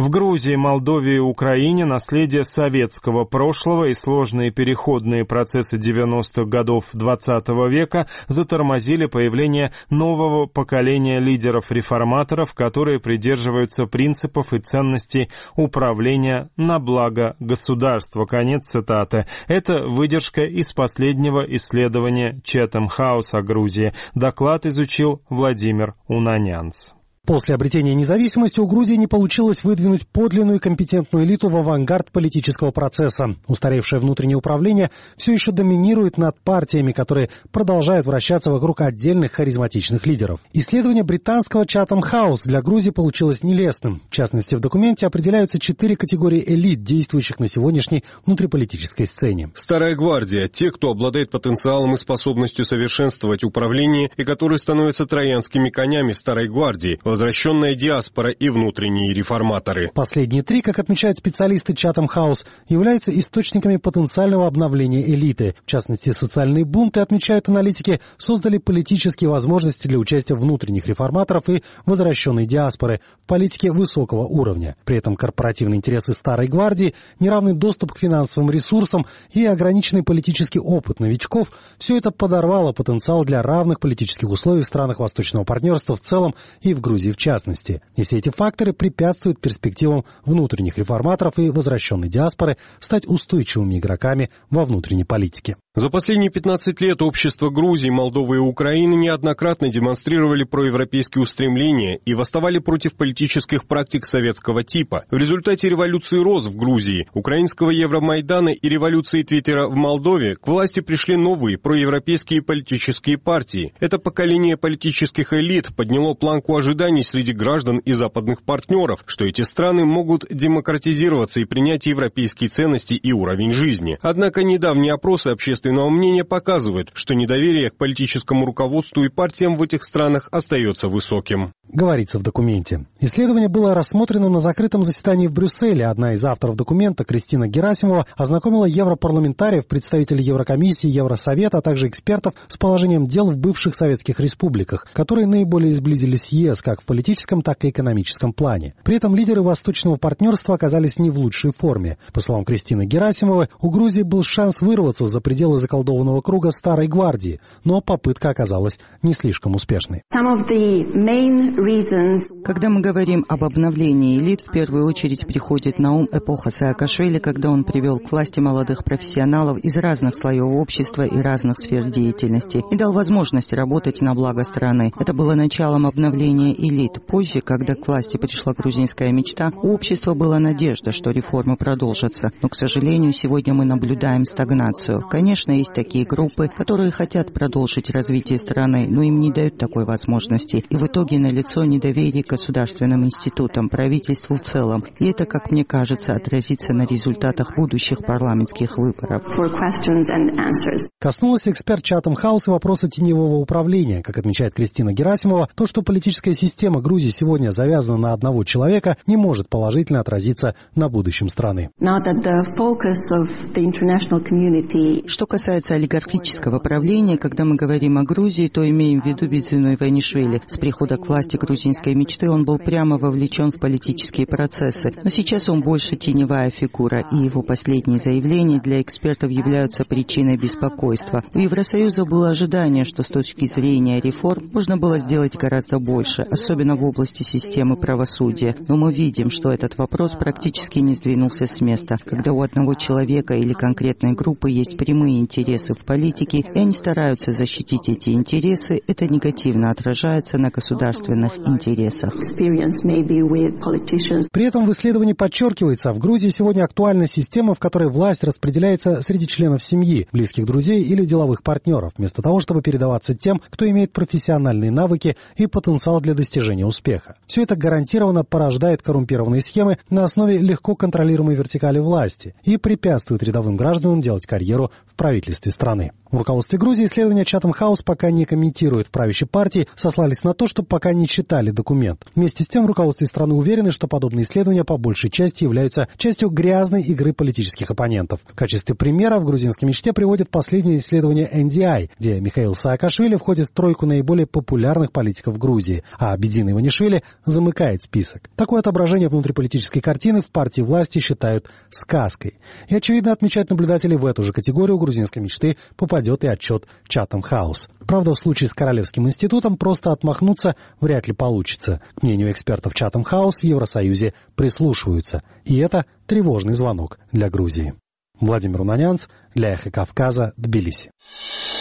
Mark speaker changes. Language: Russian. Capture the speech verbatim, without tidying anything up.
Speaker 1: В Грузии, Молдове и Украине наследие советского прошлого и сложные переходные процессы девяностых годов двадцатого века затормозили появление нового поколения лидеров-реформаторов, которые придерживаются принципов и ценностей управления на благо государства. Конец цитаты. Это выдержка из последнего исследования Chatham House о Грузии. Доклад изучил Владимир Унанянц.
Speaker 2: После обретения независимости у Грузии не получилось выдвинуть подлинную и компетентную элиту в авангард политического процесса. Устаревшее внутреннее управление все еще доминирует над партиями, которые продолжают вращаться вокруг отдельных харизматичных лидеров. Исследование британского Chatham House для Грузии получилось нелестным. В частности, в документе определяются четыре категории элит, действующих на сегодняшней внутриполитической сцене.
Speaker 3: Старая гвардия – те, кто обладает потенциалом и способностью совершенствовать управление и которые становятся троянскими конями старой гвардии – возвращенная диаспора и внутренние реформаторы.
Speaker 2: Последние три, как отмечают специалисты Chatham House, являются источниками потенциального обновления элиты. В частности, социальные бунты, отмечают аналитики, создали политические возможности для участия внутренних реформаторов и возвращенной диаспоры в политике высокого уровня. При этом корпоративные интересы старой гвардии, неравный доступ к финансовым ресурсам и ограниченный политический опыт новичков – все это подорвало потенциал для равных политических условий в странах Восточного партнерства в целом и в Грузии в частности. И все эти факторы препятствуют перспективам внутренних реформаторов и возвращенной диаспоры стать устойчивыми игроками во внутренней политике.
Speaker 3: За последние пятнадцать лет общества Грузии, Молдовы и Украины неоднократно демонстрировали проевропейские устремления и восставали против политических практик советского типа. В результате революции РОЗ в Грузии, украинского Евромайдана и революции Твиттера в Молдове к власти пришли новые проевропейские политические партии. Это поколение политических элит подняло планку ожиданий среди граждан и западных партнеров, что эти страны могут демократизироваться и принять европейские ценности и уровень жизни. Однако недавние опросы общественного мнения показывают, что недоверие к политическому руководству и партиям в этих странах остается высоким.
Speaker 2: Говорится в документе. Исследование было рассмотрено на закрытом заседании в Брюсселе. Одна из авторов документа, Кристина Герасимова, ознакомила европарламентариев, представителей Еврокомиссии, Евросовета, а также экспертов с положением дел в бывших советских республиках, которые наиболее сблизились с ЕС как в политическом, так и экономическом плане. При этом лидеры восточного партнерства оказались не в лучшей форме. По словам Кристины Герасимовой, у Грузии был шанс вырваться за пределы заколдованного круга старой гвардии, но попытка оказалась не слишком успешной.
Speaker 4: Когда мы говорим об обновлении элит, в первую очередь приходит на ум эпоха Саакашвили, когда он привел к власти молодых профессионалов из разных слоев общества и разных сфер деятельности и дал возможность работать на благо страны. Это было началом обновления элит. Позже, когда к власти пришла грузинская мечта, у общества была надежда, что реформы продолжатся. Но, к сожалению, сегодня мы наблюдаем стагнацию. Конечно, есть такие группы, которые хотят продолжить развитие страны, но им не дают такой возможности. И в итоге налицо недоверие к государственным институтам, правительству в целом. И это, как мне кажется, отразится на результатах будущих парламентских выборов.
Speaker 2: Коснулась эксперт Chatham House и вопроса теневого управления. Как отмечает Кристина Герасимова, то, что политическая система Грузии сегодня завязана на одного человека, не может положительно отразиться на будущем страны.
Speaker 4: Что касается олигархического правления, когда мы говорим о Грузии, то имеем в виду Бицину Иванишвили. С прихода к власти грузинской мечты он был прямо вовлечен в политические процессы. Но сейчас он больше теневая фигура, и его последние заявления для экспертов являются причиной беспокойства. У Евросоюза было ожидание, что с точки зрения реформ можно было сделать гораздо больше, особенно в области системы правосудия. Но мы видим, что этот вопрос практически не сдвинулся с места. Когда у одного человека или конкретной группы есть прямые интересы в политике, и они стараются защитить эти интересы, это негативно отражается на государственных интересах.
Speaker 2: При этом в исследовании подчеркивается, в Грузии сегодня актуальна система, в которой власть распределяется среди членов семьи, близких друзей или деловых партнеров, вместо того, чтобы передаваться тем, кто имеет профессиональные навыки и потенциал для достижения успеха. Все это гарантированно порождает коррумпированные схемы на основе легко контролируемой вертикали власти и препятствует рядовым гражданам делать карьеру в правительстве. правительстве страны. В руководстве Грузии исследования Chatham House пока не комментируют. В правящей партии сослались на то, что пока не читали документ. Вместе с тем в руководстве страны уверены, что подобные исследования по большей части являются частью грязной игры политических оппонентов. В качестве примера в грузинской мечте приводят последнее исследование эн ди ай, где Михаил Саакашвили входит в тройку наиболее популярных политиков Грузии, а Абидин Иванишвили замыкает список. Такое отображение внутриполитической картины в партии власти считают сказкой. И, очевидно, отмечать наблюдатели в эту же категорию грузинской мечты попадет и отчет Chatham House. Правда, в случае с Королевским институтом просто отмахнуться вряд ли получится. К мнению экспертов Chatham House в Евросоюзе прислушиваются. И это тревожный звонок для Грузии. Владимир Унанянц для Эхо Кавказа, Тбилиси.